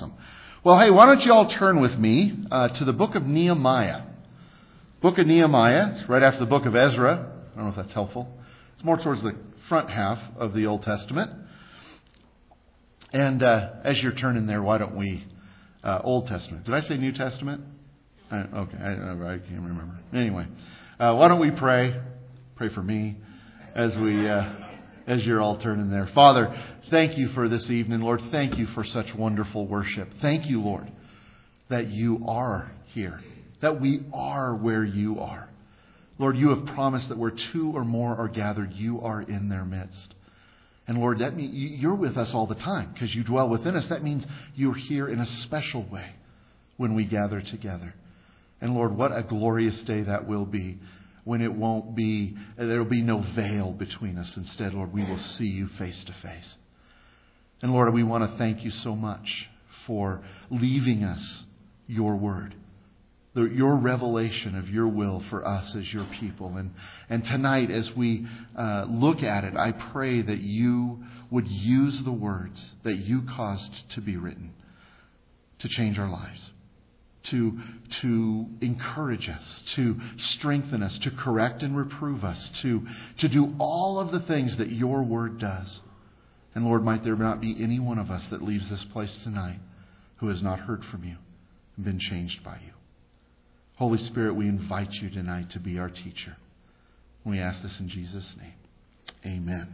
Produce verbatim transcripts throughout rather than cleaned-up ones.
Awesome. Well, hey, why don't you all turn with me uh, to the book of Nehemiah. Book of Nehemiah, it's right after the book of Ezra. I don't know if that's helpful. It's more towards the front half of the Old Testament. And uh, as you're turning there, why don't we... Uh, Old Testament. Did I say New Testament? I, okay, I, I can't remember. Anyway, uh, why don't we pray? Pray for me as we... Uh, As you're all turning there. Father, thank you for this evening, Lord. Thank you for such wonderful worship. Thank you, Lord, that you are here, that we are where you are. Lord, you have promised that where two or more are gathered, you are in their midst. And Lord, that means you're with us all the time because you dwell within us. That means you're here in a special way when we gather together. And Lord, what a glorious day that will be. When it won't be, there will be no veil between us. Instead, Lord, we will see you face to face. And Lord, we want to thank you so much for leaving us your word, your revelation of your will for us as your people. And, and tonight, as we uh, look at it, I pray that you would use the words that you caused to be written to change our lives. To, to encourage us, to strengthen us, to correct and reprove us, to, to do all of the things that your word does. And Lord, might there not be any one of us that leaves this place tonight who has not heard from you and been changed by you. Holy Spirit, we invite you tonight to be our teacher. We ask this in Jesus' name. Amen.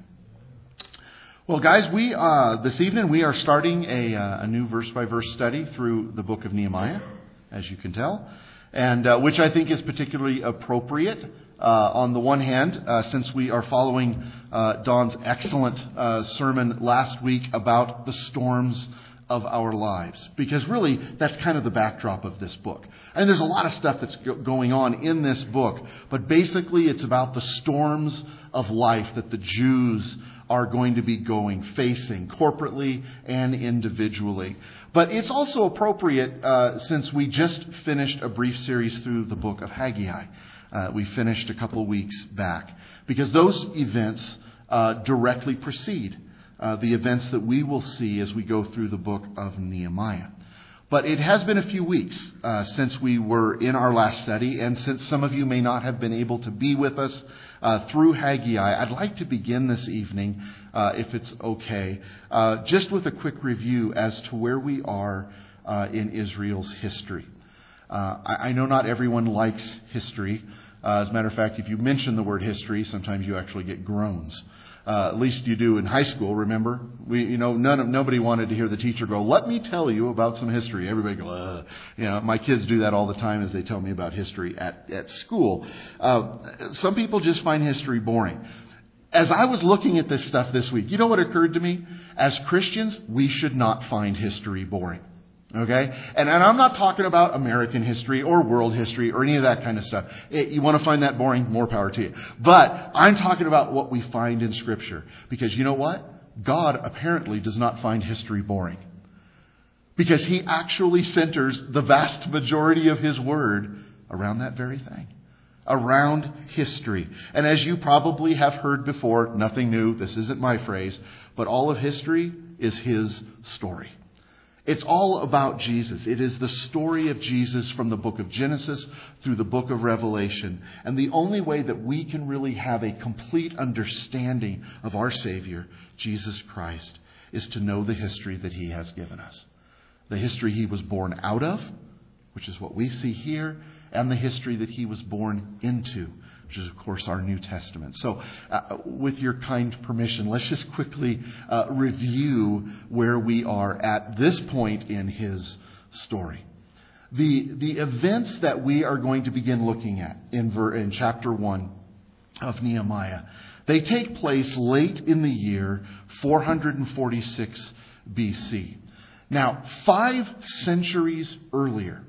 Well, guys, we uh, this evening we are starting a, uh, a new verse-by-verse study through the book of Nehemiah, as you can tell, and uh, which I think is particularly appropriate. Uh, on the one hand, uh, since we are following uh, Don's excellent uh, sermon last week about the storms of our lives, because really that's kind of the backdrop of this book. And there's a lot of stuff that's go- going on in this book, but basically it's about the storms of life that the Jews are going to be going, facing corporately and individually. But it's also appropriate uh, since we just finished a brief series through the book of Haggai. Uh, we finished a couple of weeks back because those events uh, directly precede uh, the events that we will see as we go through the book of Nehemiah. But it has been a few weeks uh, since we were in our last study, and since some of you may not have been able to be with us uh, through Haggai, I'd like to begin this evening, uh, if it's okay, uh, just with a quick review as to where we are uh, in Israel's history. Uh, I, I know not everyone likes history. Uh, as a matter of fact, if you mention the word history, sometimes you actually get groans. Uh, at least you do in high school, remember? We, you know, none of, nobody wanted to hear the teacher go, "Let me tell you about some history." Everybody go, Ugh. You know, my kids do that all the time as they tell me about history at, at school. Uh, some people just find history boring. As I was looking at this stuff this week, you know what occurred to me? As Christians, we should not find history boring. Okay? And, and I'm not talking about American history or world history or any of that kind of stuff. It, you want to find that boring? More power to you. But I'm talking about what we find in Scripture. Because you know what? God apparently does not find history boring. Because He actually centers the vast majority of His Word around that very thing. Around history. And as you probably have heard before, nothing new, this isn't my phrase, but all of history is His story. It's all about Jesus. It is the story of Jesus from the book of Genesis through the book of Revelation. And the only way that we can really have a complete understanding of our Savior, Jesus Christ, is to know the history that He has given us. The history He was born out of, which is what we see here, and the history that He was born into, which is, of course, our New Testament. So, uh, with your kind permission, let's just quickly uh, review where we are at this point in His story. The, the events that we are going to begin looking at in, ver, in chapter one of Nehemiah, they take place late in the year four forty-six B C. Now, five centuries earlier,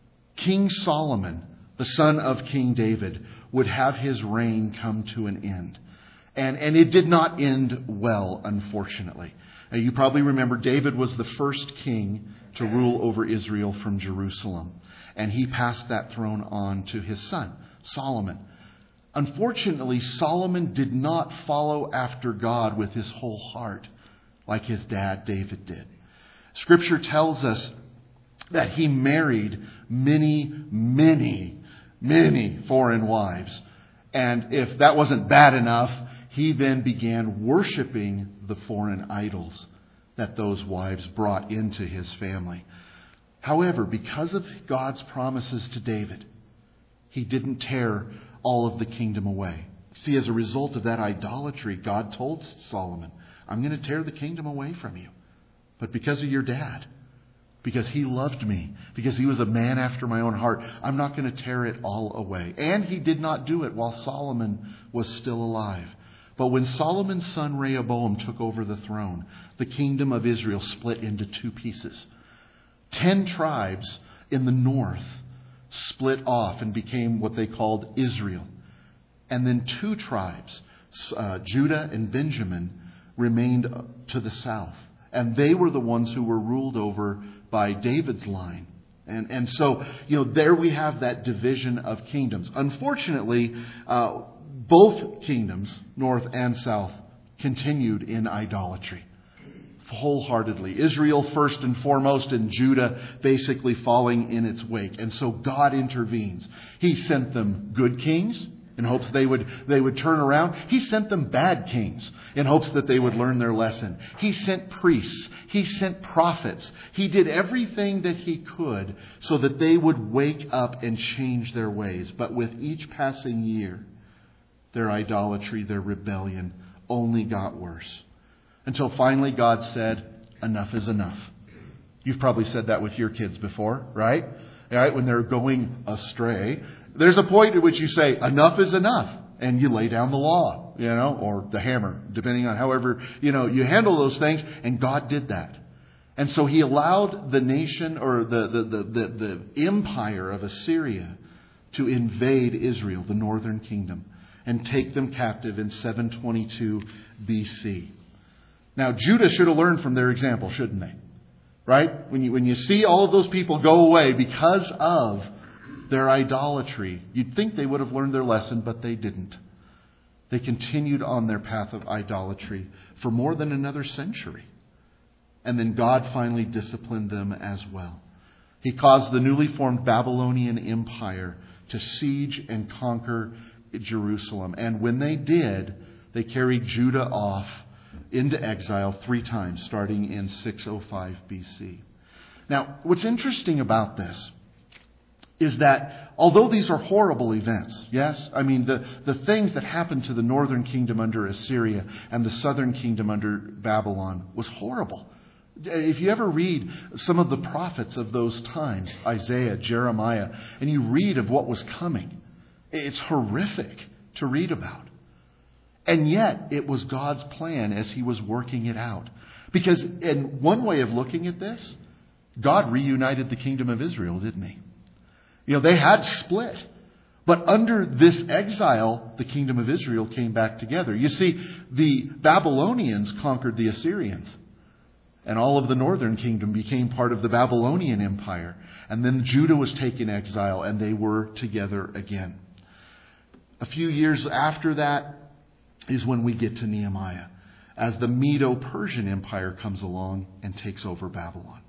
King Solomon, the son of King David, would have his reign come to an end. And, and it did not end well, unfortunately. Now, you probably remember David was the first king to rule over Israel from Jerusalem. And he passed that throne on to his son, Solomon. Unfortunately, Solomon did not follow after God with his whole heart like his dad David did. Scripture tells us that he married many, many, many foreign wives. And if that wasn't bad enough, he then began worshiping the foreign idols that those wives brought into his family. However, because of God's promises to David, he didn't tear all of the kingdom away. See, as a result of that idolatry, God told Solomon, I'm going to tear the kingdom away from you. But because of your dad, because he loved me, because he was a man after my own heart, I'm not going to tear it all away. And he did not do it while Solomon was still alive. But when Solomon's son Rehoboam took over the throne, the kingdom of Israel split into two pieces. Ten tribes in the north split off and became what they called Israel. And then two tribes, uh, Judah and Benjamin, remained to the south. And they were the ones who were ruled over by David's line. And, and so, you know, there we have that division of kingdoms. Unfortunately, uh, both kingdoms, north and south, continued in idolatry wholeheartedly. Israel first and foremost, and Judah basically following in its wake. And so God intervenes. He sent them good kings in hopes they would they would turn around. He sent them bad kings in hopes that they would learn their lesson. He sent priests. He sent prophets. He did everything that he could so that they would wake up and change their ways. But with each passing year, their idolatry, their rebellion only got worse. Until finally God said, enough is enough. You've probably said that with your kids before, right? Right? When they're going astray, there's a point at which you say, enough is enough. And you lay down the law, you know, or the hammer, depending on however, you know, you handle those things. And God did that. And so he allowed the nation or the, the, the, the, the empire of Assyria to invade Israel, the northern kingdom, and take them captive in seven twenty-two B C. Now, Judah should have learned from their example, shouldn't they? Right? When you, when you see all of those people go away because of their idolatry, you'd think they would have learned their lesson, but they didn't. They continued on their path of idolatry for more than another century. And then God finally disciplined them as well. He caused the newly formed Babylonian Empire to siege and conquer Jerusalem. And when they did, they carried Judah off into exile three times, starting in six oh five B C. Now, what's interesting about this is that although these are horrible events, yes, I mean, the, the things that happened to the northern kingdom under Assyria and the southern kingdom under Babylon was horrible. If you ever read some of the prophets of those times, Isaiah, Jeremiah, and you read of what was coming, it's horrific to read about. And yet, it was God's plan as he was working it out. Because in one way of looking at this, God reunited the kingdom of Israel, didn't he? You know, they had split. But under this exile, the kingdom of Israel came back together. You see, the Babylonians conquered the Assyrians. And all of the northern kingdom became part of the Babylonian Empire. And then Judah was taken exile, and they were together again. A few years after that is when we get to Nehemiah, as the Medo-Persian Empire comes along and takes over Babylon.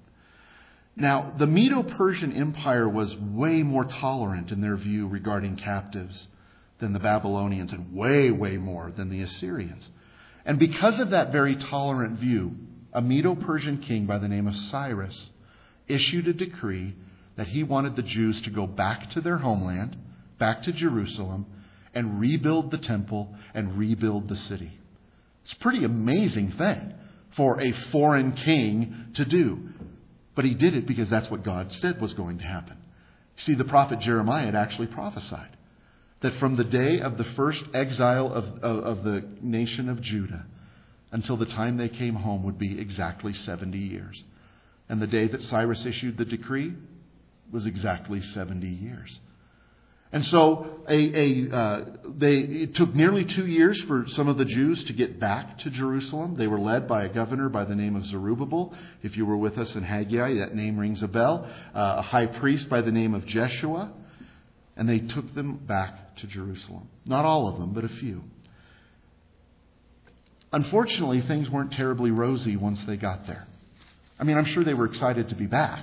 Now, the Medo-Persian Empire was way more tolerant in their view regarding captives than the Babylonians, and way, way more than the Assyrians. And because of that very tolerant view, a Medo-Persian king by the name of Cyrus issued a decree that he wanted the Jews to go back to their homeland, back to Jerusalem, and rebuild the temple and rebuild the city. It's a pretty amazing thing for a foreign king to do. But he did it because that's what God said was going to happen. See, the prophet Jeremiah had actually prophesied that from the day of the first exile of, of, of the nation of Judah until the time they came home would be exactly seventy years. And the day that Cyrus issued the decree was exactly seventy years. And so a, a, uh, they, it took nearly two years for some of the Jews to get back to Jerusalem. They were led by a governor by the name of Zerubbabel. If you were with us in Haggai, that name rings a bell. Uh, a high priest by the name of Jeshua. And they took them back to Jerusalem. Not all of them, but a few. Unfortunately, things weren't terribly rosy once they got there. I mean, I'm sure they were excited to be back.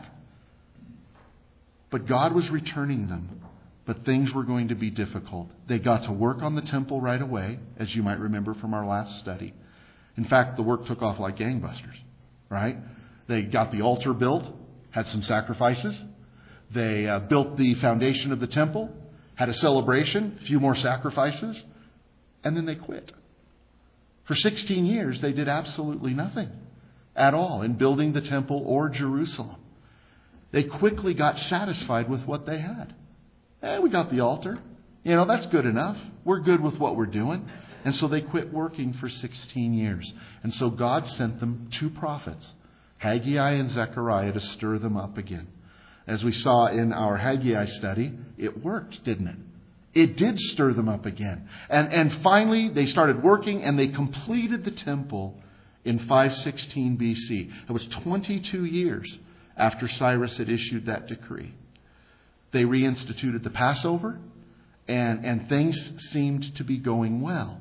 But God was returning them. But things were going to be difficult. They got to work on the temple right away, as you might remember from our last study. In fact, the work took off like gangbusters, right? They got the altar built, had some sacrifices. They uh, built the foundation of the temple, had a celebration, a few more sacrifices, and then they quit. For sixteen years, they did absolutely nothing at all in building the temple or Jerusalem. They quickly got satisfied with what they had. Hey, we got the altar. You know, that's good enough. We're good with what we're doing. And so they quit working for sixteen years. And so God sent them two prophets, Haggai and Zechariah, to stir them up again. As we saw in our Haggai study, it worked, didn't it? It did stir them up again. And, and finally, they started working and they completed the temple in five sixteen B C. It was twenty-two years after Cyrus had issued that decree. They reinstituted the Passover, and, and things seemed to be going well.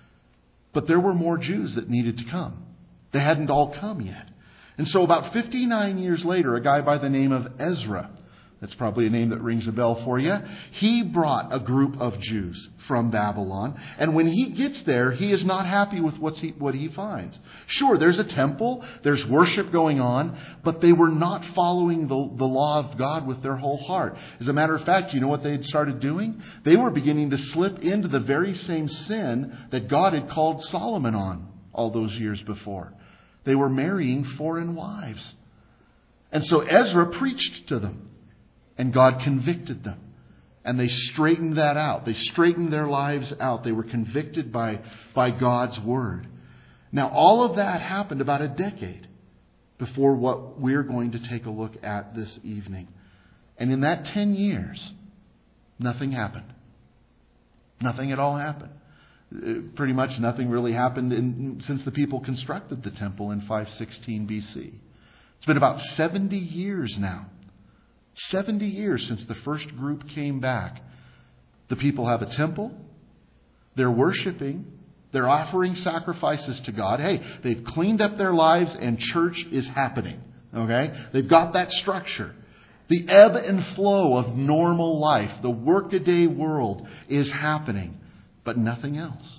But there were more Jews that needed to come. They hadn't all come yet. And so about fifty-nine years later, a guy by the name of Ezra, that's probably a name that rings a bell for you, he brought a group of Jews from Babylon. And when he gets there, he is not happy with what's he, what he finds. Sure, there's a temple, there's worship going on, but they were not following the, the law of God with their whole heart. As a matter of fact, you know what they had started doing? They were beginning to slip into the very same sin that God had called Solomon on all those years before. They were marrying foreign wives. And so Ezra preached to them. And God convicted them. And they straightened that out. They straightened their lives out. They were convicted by, by God's Word. Now, all of that happened about a decade before what we're going to take a look at this evening. And in that ten years, nothing happened. Nothing at all happened. Pretty much nothing really happened in, since the people constructed the temple in five sixteen B C. It's been about seventy years now. seventy years since the first group came back. The people have a temple. They're worshiping. They're offering sacrifices to God. Hey, they've cleaned up their lives and church is happening. Okay? They've got that structure. The ebb and flow of normal life, the workaday world is happening, but nothing else.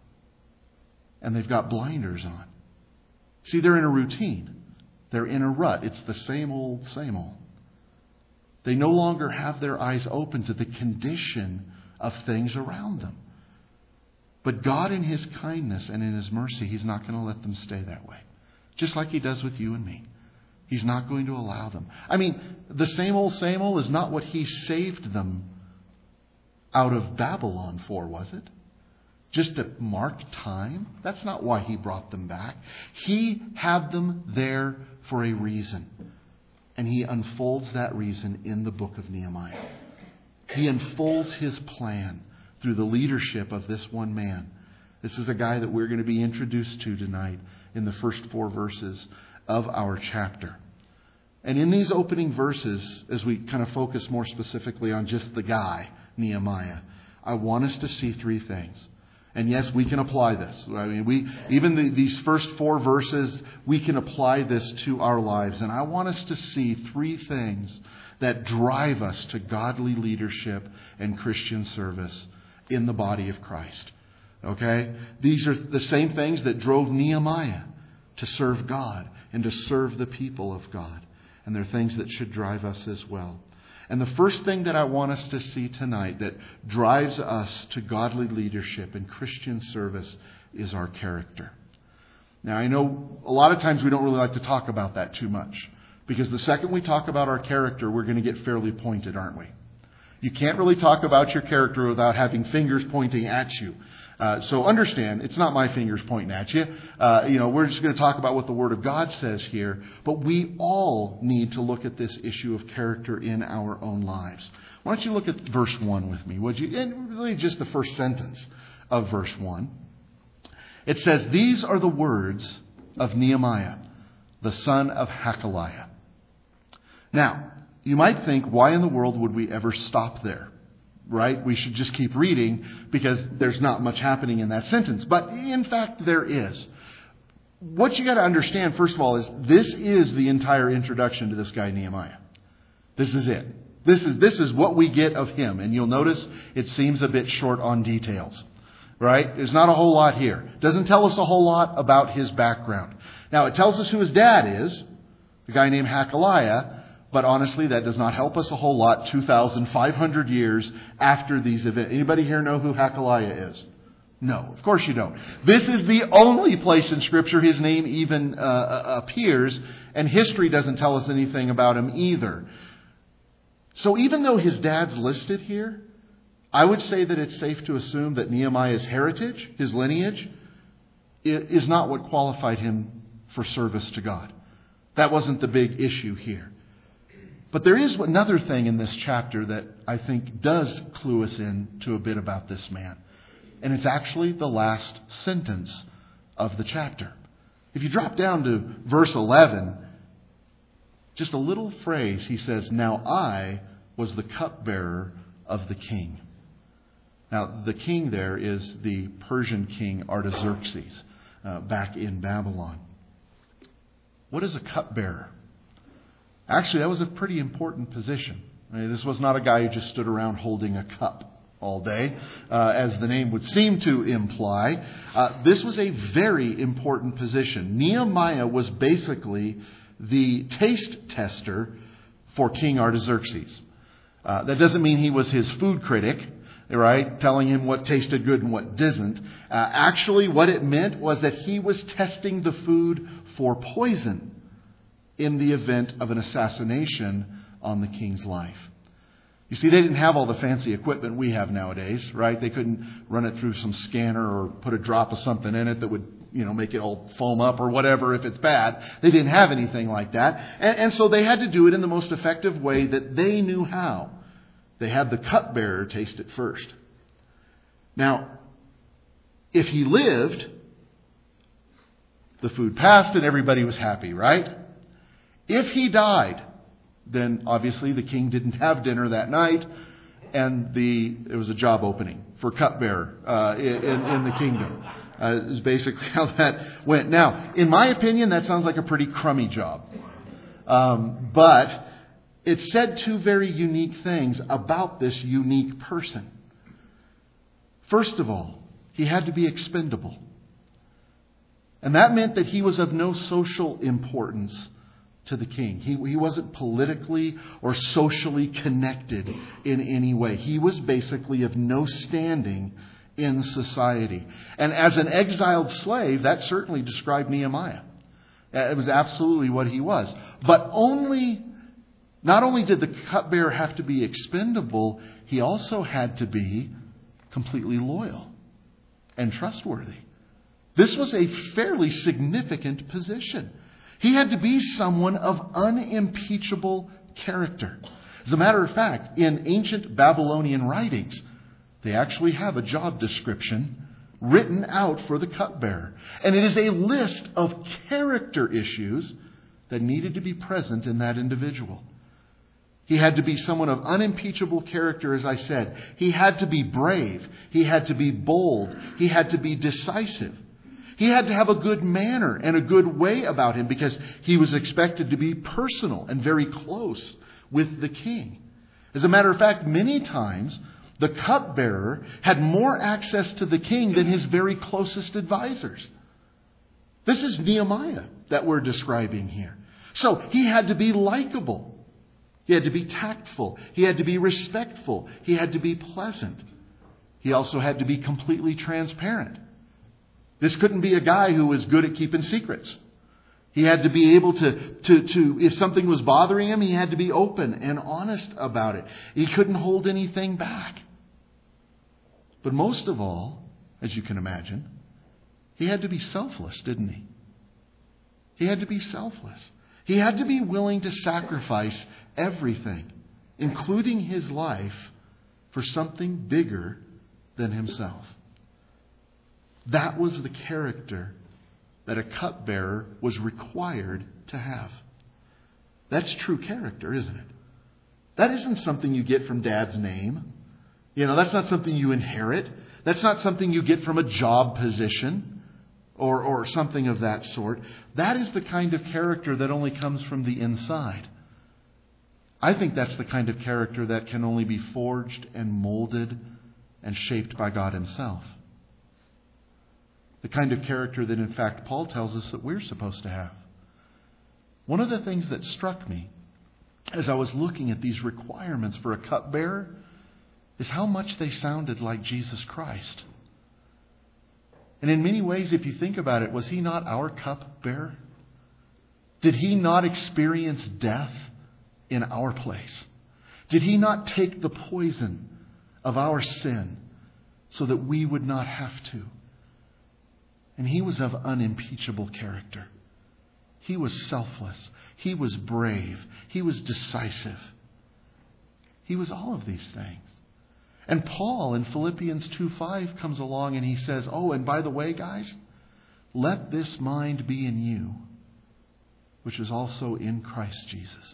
And they've got blinders on. See, they're in a routine. They're in a rut. It's the same old, same old. They no longer have their eyes open to the condition of things around them. But God, in His kindness and in His mercy, He's not going to let them stay that way. Just like He does with you and me. He's not going to allow them. I mean, the same old, same old is not what He saved them out of Babylon for, was it? Just to mark time? That's not why He brought them back. He had them there for a reason. And He unfolds that reason in the book of Nehemiah. He unfolds His plan through the leadership of this one man. This is a guy that we're going to be introduced to tonight in the first four verses of our chapter. And in these opening verses, as we kind of focus more specifically on just the guy, Nehemiah, I want us to see three things. And yes, we can apply this. I mean, we even the, these first four verses, we can apply this to our lives. And I want us to see three things that drive us to godly leadership and Christian service in the body of Christ. Okay? These are the same things that drove Nehemiah to serve God and to serve the people of God. And they're things that should drive us as well. And the first thing that I want us to see tonight that drives us to godly leadership and Christian service is our character. Now, I know a lot of times we don't really like to talk about that too much. Because the second we talk about our character, we're going to get fairly pointed, aren't we? You can't really talk about your character without having fingers pointing at you. Uh, so understand, it's not my fingers pointing at you. Uh, you know, we're just going to talk about what the Word of God says here. But we all need to look at this issue of character in our own lives. Why don't you look at verse one with me, would you? And really just the first sentence of verse one. It says, "These are the words of Nehemiah, the son of Hakaliah." Now, you might think, why in the world would we ever stop there? Right? We should just keep reading because there's not much happening in that sentence. But in fact, there is. what you got to understand, first of all, is this is the entire introduction to this guy Nehemiah. This is it. This is this is what we get of him. And you'll notice it seems a bit short on details. Right? There's not a whole lot here. It doesn't tell us a whole lot about his background. Now, it tells us who his dad is, a guy named Hakaliah, but honestly, that does not help us a whole lot two thousand five hundred years after these events. Anybody here know who Hakaliah is? No, of course you don't. This is the only place in Scripture his name even uh, appears, and history doesn't tell us anything about him either. So even though his dad's listed here, I would say that it's safe to assume that Nehemiah's heritage, his lineage, is not what qualified him for service to God. That wasn't the big issue here. But there is another thing in this chapter that I think does clue us in to a bit about this man. And it's actually the last sentence of the chapter. If you drop down to verse eleven, just a little phrase, he says, "Now I was the cupbearer of the king." Now, the king there is the Persian king Artaxerxes uh, back in Babylon. What is a cupbearer? Actually, that was a pretty important position. I mean, this was not a guy who just stood around holding a cup all day, uh, as the name would seem to imply. Uh, this was a very important position. Nehemiah was basically the taste tester for King Artaxerxes. Uh, that doesn't mean he was his food critic, right, telling him what tasted good and what didn't. Uh, actually, what it meant was that he was testing the food for poison in the event of an assassination on the king's life. You see, they didn't have all the fancy equipment we have nowadays, right? They couldn't run it through some scanner or put a drop of something in it that would, you know, make it all foam up or whatever if it's bad. They didn't have anything like that. And, and so they had to do it in the most effective way that they knew how. They had the cupbearer taste it first. Now, if he lived, the food passed and everybody was happy, right? If he died, then obviously the king didn't have dinner that night, and the there was a job opening for cupbearer uh, in, in the kingdom. Uh, is basically how that went. Now, in my opinion, that sounds like a pretty crummy job. Um, but it said two very unique things about this unique person. First of all, he had to be expendable. And that meant that he was of no social importance to the king. He, he wasn't politically or socially connected in any way. He was basically of no standing in society. And as an exiled slave, that certainly described Nehemiah. It was absolutely what he was. But only, not only did the cupbearer have to be expendable, he also had to be completely loyal and trustworthy. This was a fairly significant position. He had to be someone of unimpeachable character. As a matter of fact, in ancient Babylonian writings, they actually have a job description written out for the cupbearer. And it is a list of character issues that needed to be present in that individual. He had to be someone of unimpeachable character, as I said. He had to be brave. He had to be bold. He had to be decisive. He had to have a good manner and a good way about him because he was expected to be personal and very close with the king. As a matter of fact, many times the cupbearer had more access to the king than his very closest advisors. This is Nehemiah that we're describing here. So he had to be likable. He had to be tactful. He had to be respectful. He had to be pleasant. He also had to be completely transparent. This couldn't be a guy who was good at keeping secrets. He had to be able to, to, to, if something was bothering him, he had to be open and honest about it. He couldn't hold anything back. But most of all, as you can imagine, he had to be selfless, didn't he? He had to be selfless. He had to be willing to sacrifice everything, including his life, for something bigger than himself. That was the character that a cupbearer was required to have. That's true character, isn't it? That isn't something you get from dad's name. You know, that's not something you inherit. That's not something you get from a job position or, or something of that sort. That is the kind of character that only comes from the inside. I think that's the kind of character that can only be forged and molded and shaped by God Himself. The kind of character that, in fact, Paul tells us that we're supposed to have. One of the things that struck me as I was looking at these requirements for a cupbearer is how much they sounded like Jesus Christ. And in many ways, if you think about it, was He not our cupbearer? Did He not experience death in our place? Did He not take the poison of our sin so that we would not have to? And He was of unimpeachable character. He was selfless. He was brave. He was decisive. He was all of these things. And Paul in Philippians two five comes along and he says, oh, and by the way, guys, let this mind be in you, which is also in Christ Jesus.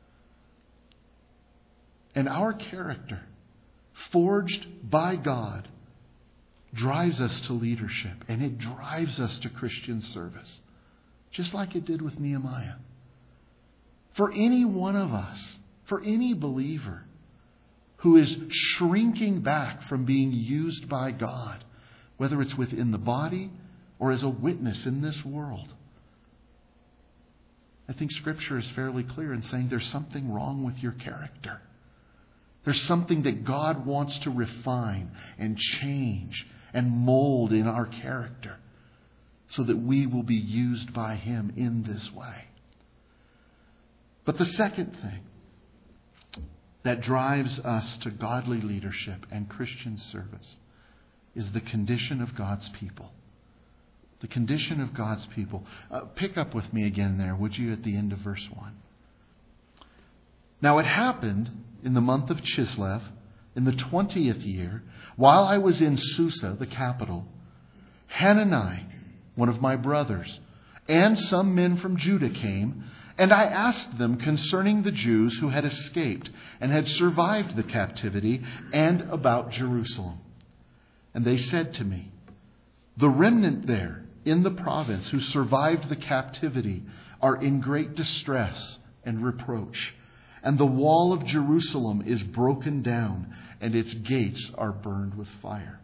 And our character, forged by God, drives us to leadership, and it drives us to Christian service, just like it did with Nehemiah. For any one of us, for any believer who is shrinking back from being used by God, whether it's within the body or as a witness in this world, I think Scripture is fairly clear in saying there's something wrong with your character. There's something that God wants to refine and change and mold in our character so that we will be used by Him in this way. But the second thing that drives us to godly leadership and Christian service is the condition of God's people. The condition of God's people. Uh, pick up with me again there, would you, at the end of verse one. Now it happened in the month of Chislev, in the twentieth year, while I was in Susa, the capital, Hanani, one of my brothers, and some men from Judah came, and I asked them concerning the Jews who had escaped and had survived the captivity, and about Jerusalem. And they said to me, the remnant there in the province who survived the captivity are in great distress and reproach, and the wall of Jerusalem is broken down, and its gates are burned with fire.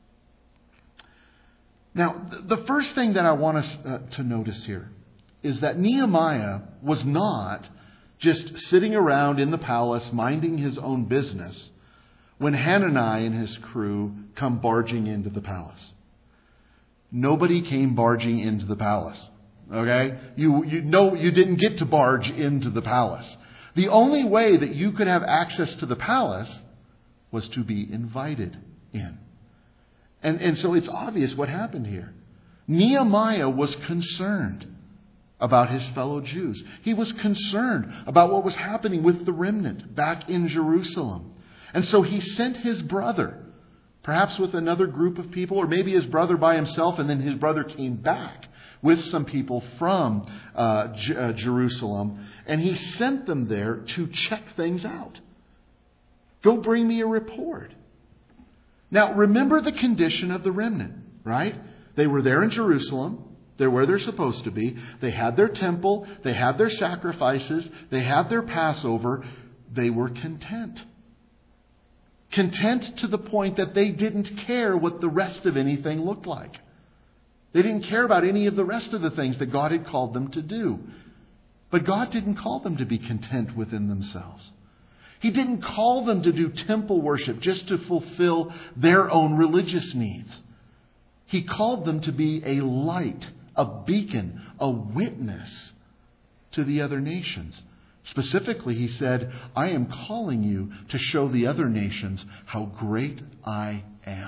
Now, the first thing that I want us uh, to notice here is that Nehemiah was not just sitting around in the palace minding his own business when Hanani and his crew come barging into the palace. Nobody came barging into the palace. Okay? You, you know, you didn't get to barge into the palace. The only way that you could have access to the palace was to be invited in. And, and so it's obvious what happened here. Nehemiah was concerned about his fellow Jews. He was concerned about what was happening with the remnant back in Jerusalem. And so he sent his brother, perhaps with another group of people, or maybe his brother by himself, and then his brother came back with some people from uh, J- uh, Jerusalem, and he sent them there to check things out. Go bring me a report. Now, remember the condition of the remnant, right? They were there in Jerusalem. They're where they're supposed to be. They had their temple. They had their sacrifices. They had their Passover. They were content. Content to the point that they didn't care what the rest of anything looked like. They didn't care about any of the rest of the things that God had called them to do. But God didn't call them to be content within themselves. He didn't call them to do temple worship just to fulfill their own religious needs. He called them to be a light, a beacon, a witness to the other nations. Specifically, he said, I am calling you to show the other nations how great I am.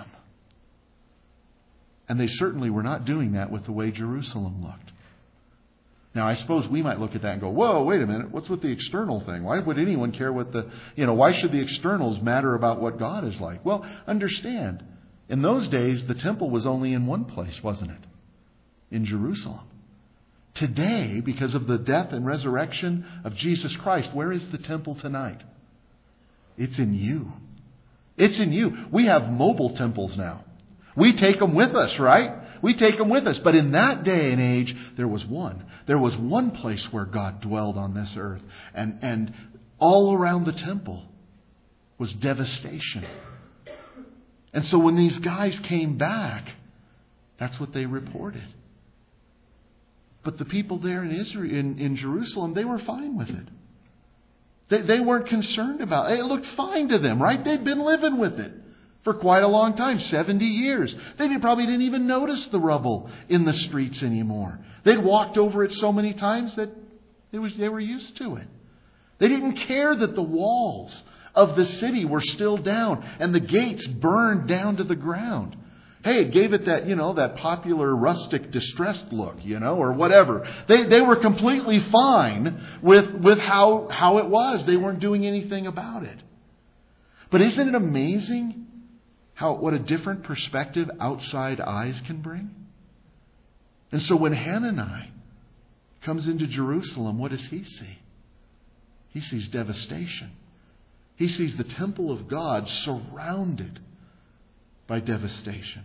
And they certainly were not doing that with the way Jerusalem looked. Now, I suppose we might look at that and go, whoa, wait a minute, what's with the external thing? Why would anyone care what the, you know, why should the externals matter about what God is like? Well, understand, in those days, the temple was only in one place, wasn't it? In Jerusalem. Today, because of the death and resurrection of Jesus Christ, where is the temple tonight? It's in you. It's in you. We have mobile temples now. We take them with us, right? We take them with us. But in that day and age, there was one. There was one place where God dwelled on this earth. And, and all around the temple was devastation. And so when these guys came back, that's what they reported. But the people there in Israel, in, in Jerusalem, they were fine with it. They, they weren't concerned about it. It looked fine to them, right? They'd been living with it for quite a long time, seventy years. They didn't, probably didn't even notice the rubble in the streets anymore. They'd walked over it so many times that it was, they were used to it. They didn't care that the walls of the city were still down and the gates burned down to the ground. Hey, it gave it that, you know, that popular rustic distressed look, you know, or whatever. They they were completely fine with, with how, how it was. They weren't doing anything about it. But isn't it amazing how what a different perspective outside eyes can bring? And so when Hanani comes into Jerusalem, what does he see? He sees devastation. He sees the temple of God surrounded by devastation.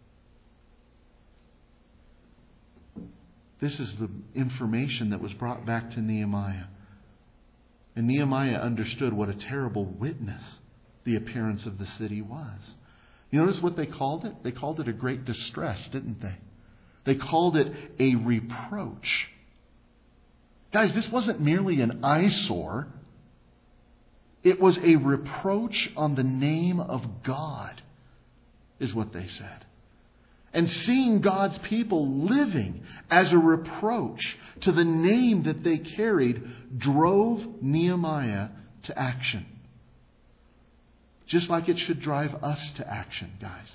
This is the information that was brought back to Nehemiah. And Nehemiah understood what a terrible witness the appearance of the city was. You notice what they called it? They called it a great distress, didn't they? They called it a reproach. Guys, this wasn't merely an eyesore. It was a reproach on the name of God, is what they said. And seeing God's people living as a reproach to the name that they carried drove Nehemiah to action. Just like it should drive us to action, guys.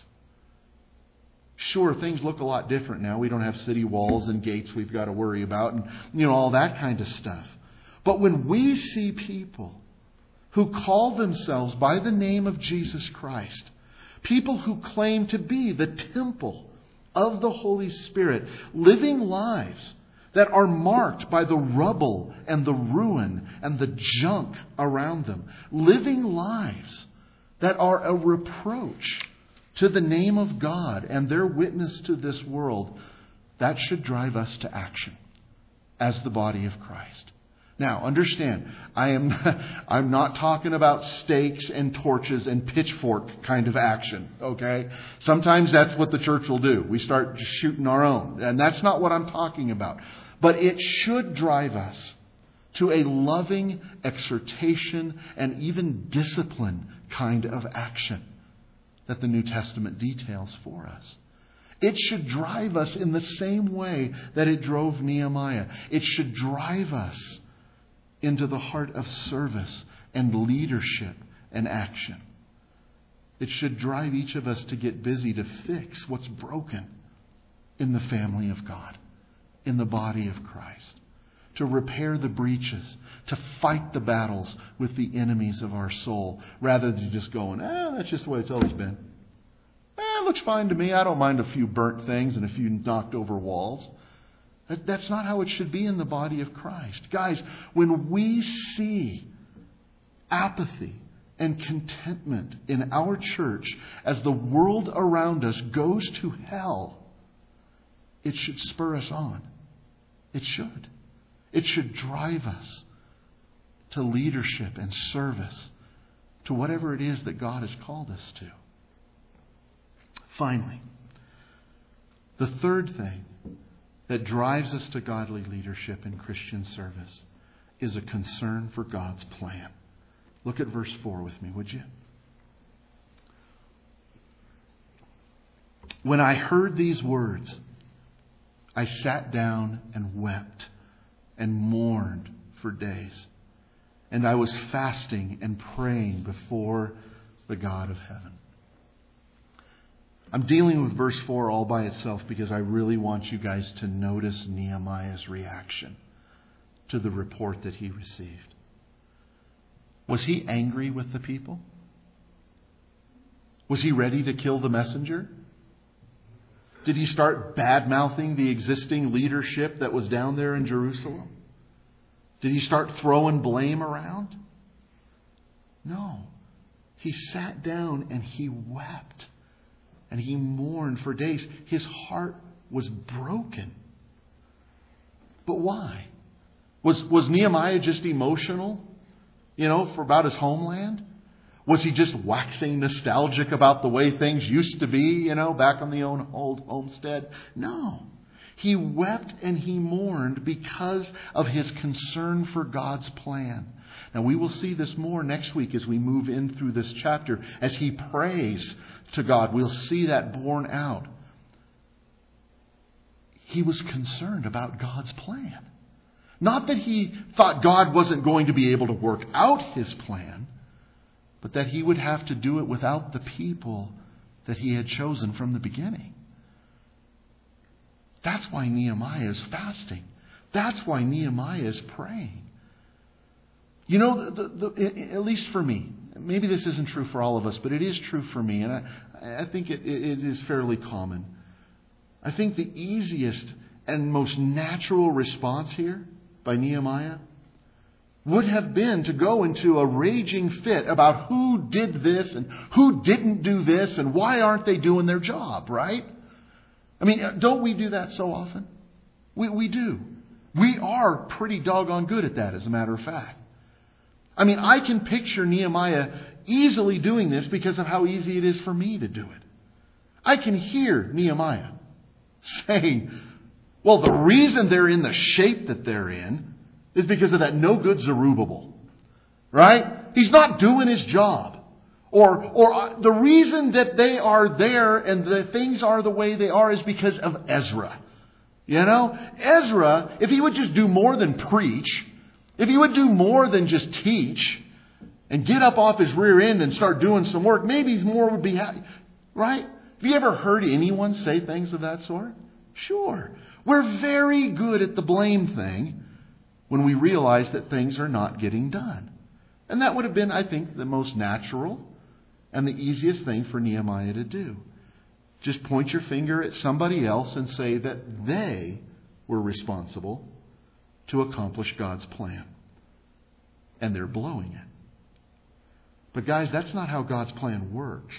Sure, things look a lot different now. We don't have city walls and gates we've got to worry about and, you know, all that kind of stuff. But when we see people who call themselves by the name of Jesus Christ, people who claim to be the temple of the Holy Spirit, living lives that are marked by the rubble and the ruin and the junk around them, living lives that are a reproach to the name of God and their witness to this world, that should drive us to action as the body of Christ. Now, understand, I am I'm not talking about stakes and torches and pitchfork kind of action, okay? Sometimes that's what the church will do. We start just shooting our own, and that's not what I'm talking about. But it should drive us to a loving exhortation and even discipline kind of action that the New Testament details for us. It should drive us in the same way that it drove Nehemiah. It should drive us into the heart of service and leadership and action. It should drive each of us to get busy to fix what's broken in the family of God, in the body of Christ, to repair the breaches, to fight the battles with the enemies of our soul, rather than just going, eh, that's just the way it's always been. Eh, it looks fine to me. I don't mind a few burnt things and a few knocked over walls. That's not how it should be in the body of Christ. Guys, when we see apathy and contentment in our church as the world around us goes to hell, it should spur us on. It should. It should drive us to leadership and service, to whatever it is that God has called us to. Finally, the third thing that drives us to godly leadership and Christian service is a concern for God's plan. Look at verse four with me, would you? When I heard these words, I sat down and wept and mourned for days. And I was fasting and praying before the God of heaven. I'm dealing with verse four all by itself because I really want you guys to notice Nehemiah's reaction to the report that he received. Was he angry with the people? Was he ready to kill the messenger? Did he start bad-mouthing the existing leadership that was down there in Jerusalem? Did he start throwing blame around? No. He sat down and he wept. And he mourned for days. His heart was broken. But why? Was, was Nehemiah just emotional, you know, for about his homeland? Was he just waxing nostalgic about the way things used to be, you know, back on the own old homestead? No. He wept and he mourned because of his concern for God's plan. Now, we will see this more next week as we move in through this chapter. As he prays to God, we'll see that borne out. He was concerned about God's plan. Not that he thought God wasn't going to be able to work out his plan, but that he would have to do it without the people that he had chosen from the beginning. That's why Nehemiah is fasting. That's why Nehemiah is praying. You know, the, the, the, at least for me, maybe this isn't true for all of us, but it is true for me, and I, I think it, it is fairly common. I think the easiest and most natural response here by Nehemiah would have been to go into a raging fit about who did this and who didn't do this and why aren't they doing their job, right? I mean, don't we do that so often? We, we do. We are pretty doggone good at that, as a matter of fact. I mean, I can picture Nehemiah easily doing this because of how easy it is for me to do it. I can hear Nehemiah saying, well, the reason they're in the shape that they're in is because of that no good Zerubbabel. Right? He's not doing his job. Or, or the reason that they are there and the things are the way they are is because of Ezra. You know? Ezra, if he would just do more than preach, if he would do more than just teach and get up off his rear end and start doing some work, maybe more would be happy. Right? Have you ever heard anyone say things of that sort? Sure. We're very good at the blame thing when we realize that things are not getting done. And that would have been, I think, the most natural and the easiest thing for Nehemiah to do. Just point your finger at somebody else and say that they were responsible to accomplish God's plan. And they're blowing it. But guys, that's not how God's plan works.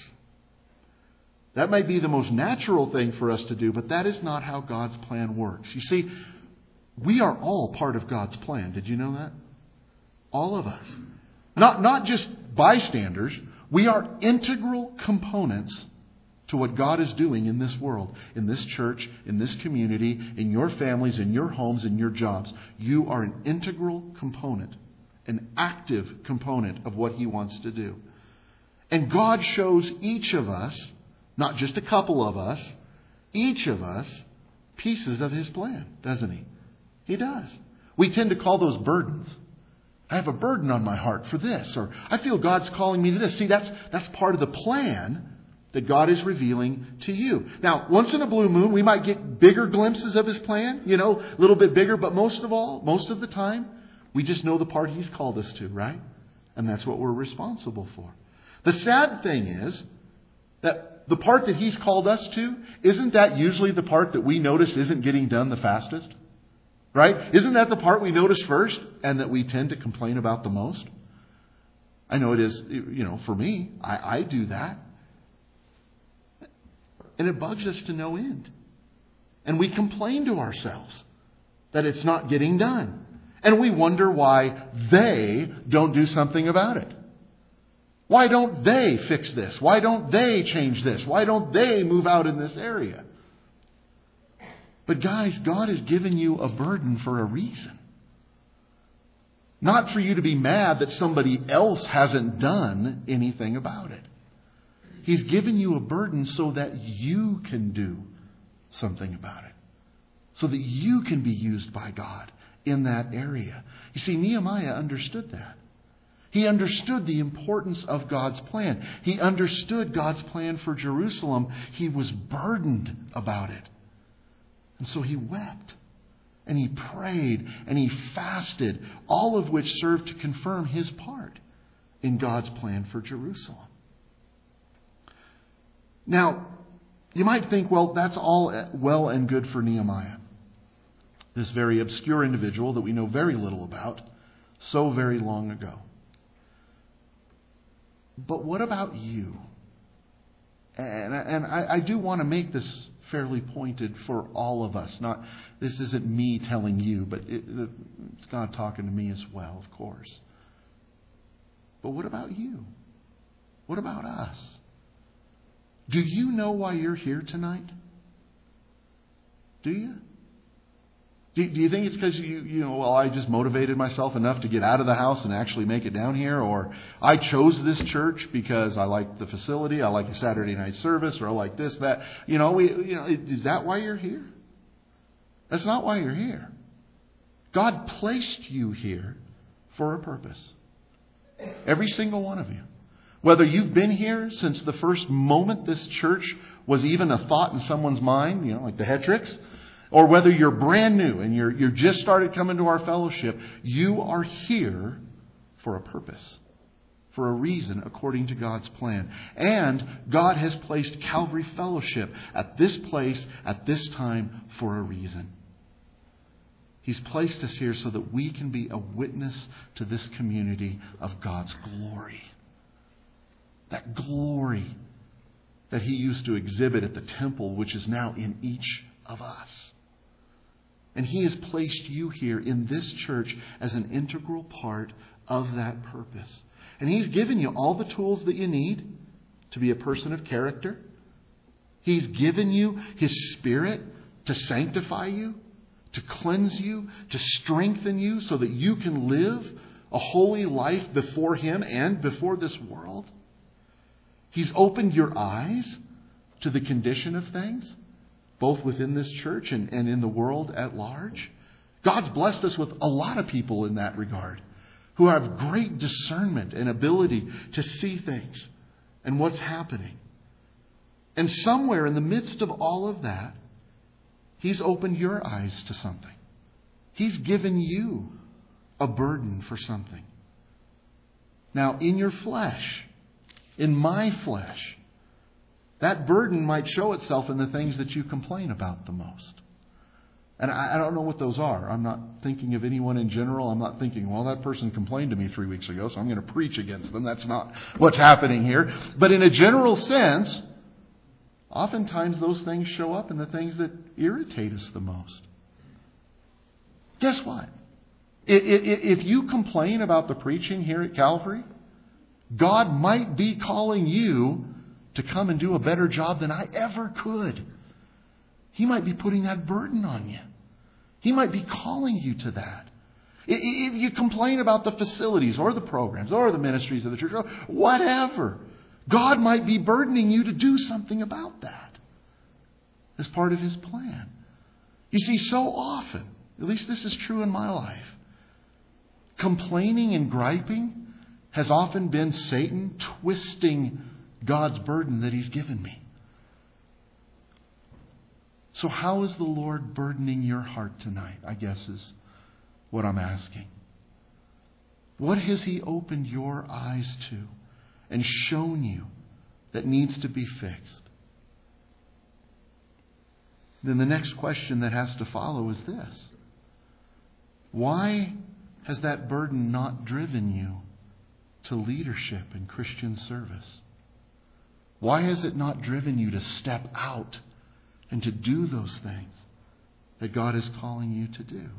That might be the most natural thing for us to do, but that is not how God's plan works. You see, we are all part of God's plan. Did you know that? All of us. Not, not just bystanders. We are integral components to what God is doing in this world, in this church, in this community, in your families, in your homes, in your jobs. You are an integral component, an active component of what He wants to do. And God shows each of us, not just a couple of us, each of us, pieces of His plan, doesn't He? He does. We tend to call those burdens. I have a burden on my heart for this, or I feel God's calling me to this. See, that's that's part of the plan that God is revealing to you. Now, once in a blue moon, we might get bigger glimpses of His plan, you know, a little bit bigger, but most of all, most of the time, we just know the part He's called us to, right? And that's what we're responsible for. The sad thing is that the part that He's called us to, isn't that usually the part that we notice isn't getting done the fastest? Right? Isn't that the part we notice first and that we tend to complain about the most? I know it is, you know, for me, I, I do that. And it bugs us to no end. And we complain to ourselves that it's not getting done. And we wonder why they don't do something about it. Why don't they fix this? Why don't they change this? Why don't they move out in this area? But guys, God has given you a burden for a reason. Not for you to be mad that somebody else hasn't done anything about it. He's given you a burden so that you can do something about it. So that you can be used by God in that area. You see, Nehemiah understood that. He understood the importance of God's plan. He understood God's plan for Jerusalem. He was burdened about it. And so he wept, and he prayed, and he fasted, all of which served to confirm his part in God's plan for Jerusalem. Now, you might think, well, that's all well and good for Nehemiah, this very obscure individual that we know very little about so very long ago. But what about you? And, and I, I do want to make this fairly pointed for all of us. Not this isn't me telling you, but it, it's God talking to me as well, of course. But what about you? What about us? Do you know why you're here tonight? Do you? Do, do you think it's because you, you know, well, I just motivated myself enough to get out of the house and actually make it down here? Or I chose this church because I like the facility, I like the Saturday night service, or I like this, that. You know, we, you know, is that why you're here? That's not why you're here. God placed you here for a purpose. Every single one of you. Whether you've been here since the first moment this church was even a thought in someone's mind, you know, like the Hetricks, or whether you're brand new and you're you're just started coming to our fellowship, you are here for a purpose, for a reason, according to God's plan. And God has placed Calvary Fellowship at this place, at this time, for a reason. He's placed us here so that we can be a witness to this community of God's glory. That glory that He used to exhibit at the temple, which is now in each of us. And He has placed you here in this church as an integral part of that purpose. And He's given you all the tools that you need to be a person of character. He's given you His Spirit to sanctify you, to cleanse you, to strengthen you so that you can live a holy life before Him and before this world. He's opened your eyes to the condition of things, both within this church and, and in the world at large. God's blessed us with a lot of people in that regard who have great discernment and ability to see things and what's happening. And somewhere in the midst of all of that, He's opened your eyes to something. He's given you a burden for something. Now, in your flesh, in my flesh, that burden might show itself in the things that you complain about the most. And I, I don't know what those are. I'm not thinking of anyone in general. I'm not thinking, well, that person complained to me three weeks ago, so I'm going to preach against them. That's not what's happening here. But in a general sense, oftentimes those things show up in the things that irritate us the most. Guess what? If you complain about the preaching here at Calvary, God might be calling you to come and do a better job than I ever could. He might be putting that burden on you. He might be calling you to that. If you complain about the facilities or the programs or the ministries of the church, or whatever, God might be burdening you to do something about that as part of His plan. You see, so often, at least this is true in my life, complaining and griping has often been Satan twisting God's burden that He's given me. So how is the Lord burdening your heart tonight, I guess is what I'm asking. What has He opened your eyes to and shown you that needs to be fixed? Then the next question that has to follow is this. Why has that burden not driven you to leadership and Christian service? Why has it not driven you to step out and to do those things that God is calling you to do?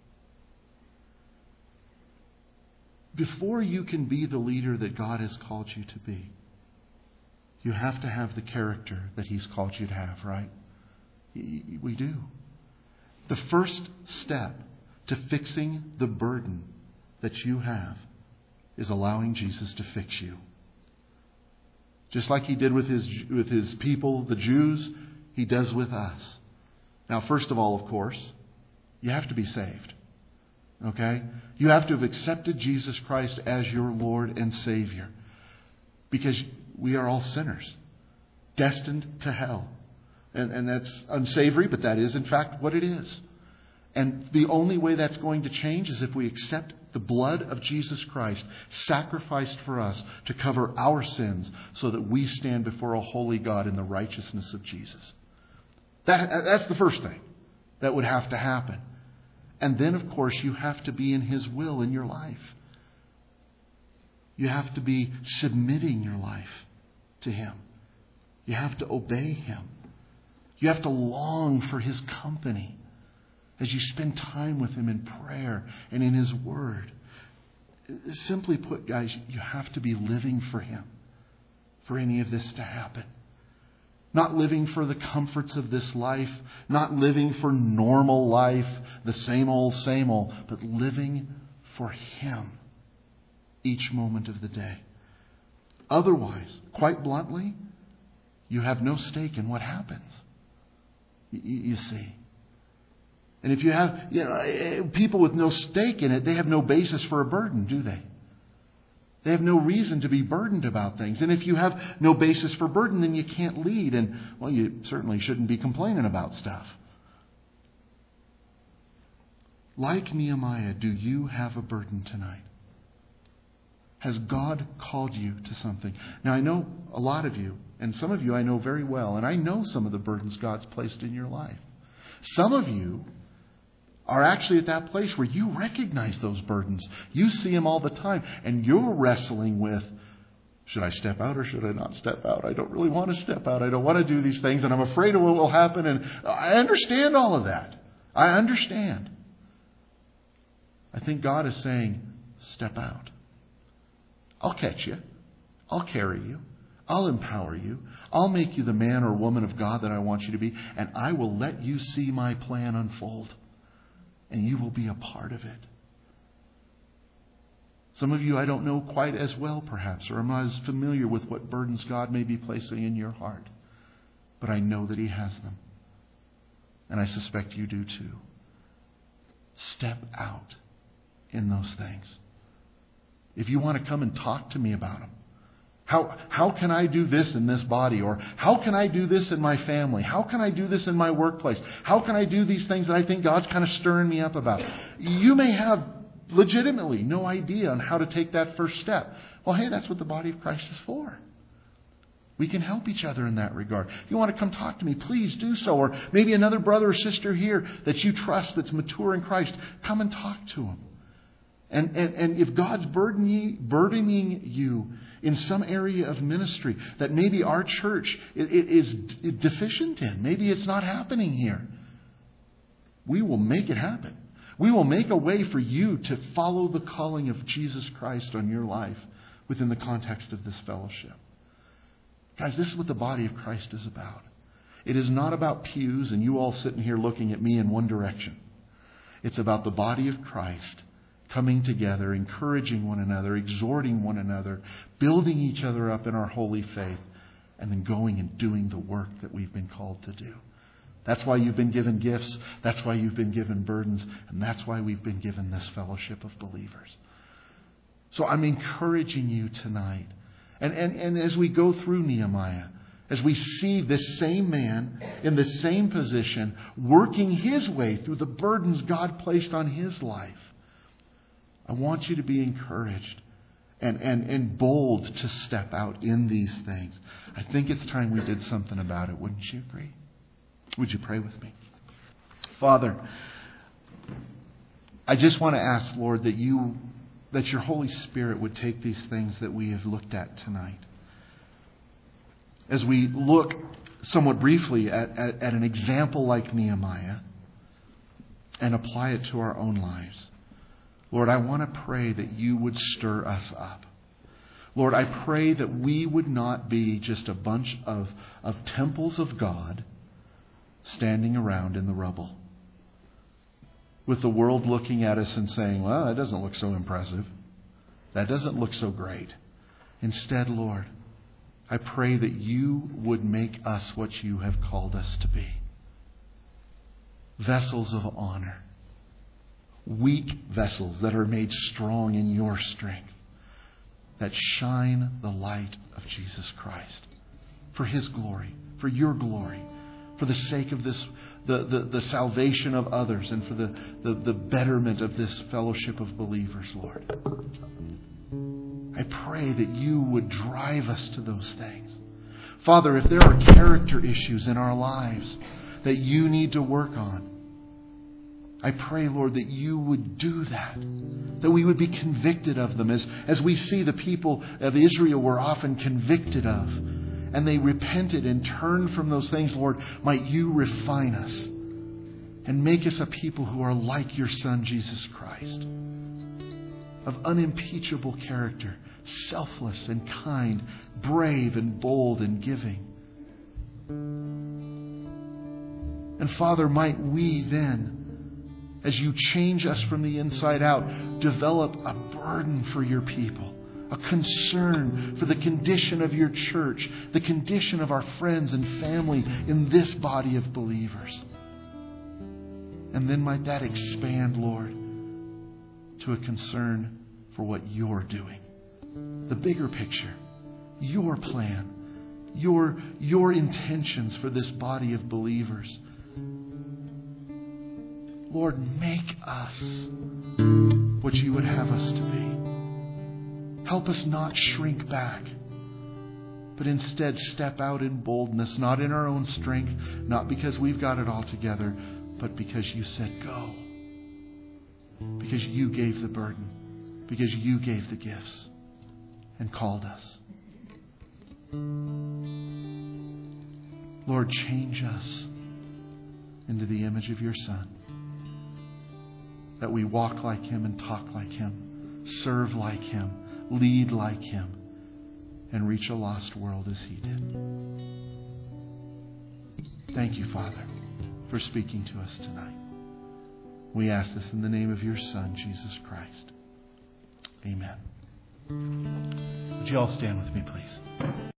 Before you can be the leader that God has called you to be, you have to have the character that He's called you to have, right? We do. The first step to fixing the burden that you have is allowing Jesus to fix you. Just like He did with his with his people, the Jews, He does with us. Now, first of all, of course, you have to be saved. Okay? You have to have accepted Jesus Christ as your Lord and Savior. Because we are all sinners, destined to hell. And, and that's unsavory, but that is in fact what it is. And the only way that's going to change is if we accept the blood of Jesus Christ sacrificed for us to cover our sins so that we stand before a holy God in the righteousness of Jesus. That, that's the first thing that would have to happen. And then, of course, you have to be in His will in your life. You have to be submitting your life to Him. You have to obey Him. You have to long for His company as you spend time with Him in prayer and in His Word. Simply put, guys, you have to be living for Him for any of this to happen. Not living for the comforts of this life, not living for normal life, the same old, same old, but living for Him each moment of the day. Otherwise, quite bluntly, you have no stake in what happens. You, you see. And if you have, you know, people with no stake in it, they have no basis for a burden, do they? They have no reason to be burdened about things. And if you have no basis for burden, then you can't lead. And, well, you certainly shouldn't be complaining about stuff. Like Nehemiah, do you have a burden tonight? Has God called you to something? Now, I know a lot of you, and some of you I know very well, and I know some of the burdens God's placed in your life. Some of you are actually at that place where you recognize those burdens. You see them all the time, and you're wrestling with, should I step out or should I not step out? I don't really want to step out. I don't want to do these things, and I'm afraid of what will happen. And I understand all of that. I understand. I think God is saying, step out. I'll catch you. I'll carry you. I'll empower you. I'll make you the man or woman of God that I want you to be, and I will let you see my plan unfold. And you will be a part of it. Some of you I don't know quite as well, perhaps, or I'm not as familiar with what burdens God may be placing in your heart. But I know that He has them. And I suspect you do too. Step out in those things. If you want to come and talk to me about them. How, how can I do this in this body? Or how can I do this in my family? How can I do this in my workplace? How can I do these things that I think God's kind of stirring me up about? You may have legitimately no idea on how to take that first step. Well, hey, that's what the body of Christ is for. We can help each other in that regard. If you want to come talk to me, please do so. Or maybe another brother or sister here that you trust that's mature in Christ, come and talk to them. And, and, and if God's burdening, burdening you in some area of ministry that maybe our church is deficient in, maybe it's not happening here, we will make it happen. We will make a way for you to follow the calling of Jesus Christ on your life within the context of this fellowship. Guys, this is what the body of Christ is about. It is not about pews and you all sitting here looking at me in one direction. It's about the body of Christ coming together, encouraging one another, exhorting one another, building each other up in our holy faith, and then going and doing the work that we've been called to do. That's why you've been given gifts. That's why you've been given burdens. And that's why we've been given this fellowship of believers. So I'm encouraging you tonight. And, and, and as we go through Nehemiah, as we see this same man in the same position, working his way through the burdens God placed on his life, I want you to be encouraged and, and, and bold to step out in these things. I think it's time we did something about it. Wouldn't you agree? Would you pray with me? Father, I just want to ask, Lord, that you, that your Holy Spirit would take these things that we have looked at tonight. As we look somewhat briefly at, at, at an example like Nehemiah and apply it to our own lives. Lord, I want to pray that you would stir us up. Lord, I pray that we would not be just a bunch of, of temples of God standing around in the rubble, with the world looking at us and saying, well, that doesn't look so impressive. That doesn't look so great. Instead, Lord, I pray that you would make us what you have called us to be. Vessels of honor. Weak vessels that are made strong in your strength, that shine the light of Jesus Christ for His glory, for your glory, for the sake of this, the, the, the salvation of others, and for the, the, the betterment of this fellowship of believers, Lord. I pray that you would drive us to those things. Father, if there are character issues in our lives that you need to work on, I pray, Lord, that you would do that, that we would be convicted of them as, as we see the people of Israel were often convicted of. and they repented and turned from those things, Lord, might you refine us and make us a people who are like your Son, Jesus Christ, of unimpeachable character, selfless and kind, brave and bold and giving. And Father, might we then, as you change us from the inside out, develop a burden for your people, a concern for the condition of your church, the condition of our friends and family in this body of believers. And then might that expand, Lord, to a concern for what you're doing. The bigger picture, your plan, your, your intentions for this body of believers. Lord, make us what you would have us to be. Help us not shrink back, but instead step out in boldness, not in our own strength, not because we've got it all together, but because you said go. Because you gave the burden. Because you gave the gifts and called us. Lord, change us into the image of your Son. That we walk like Him and talk like Him, serve like Him, lead like Him, and reach a lost world as He did. Thank you, Father, for speaking to us tonight. We ask this in the name of your Son, Jesus Christ. Amen. Would you all stand with me, please?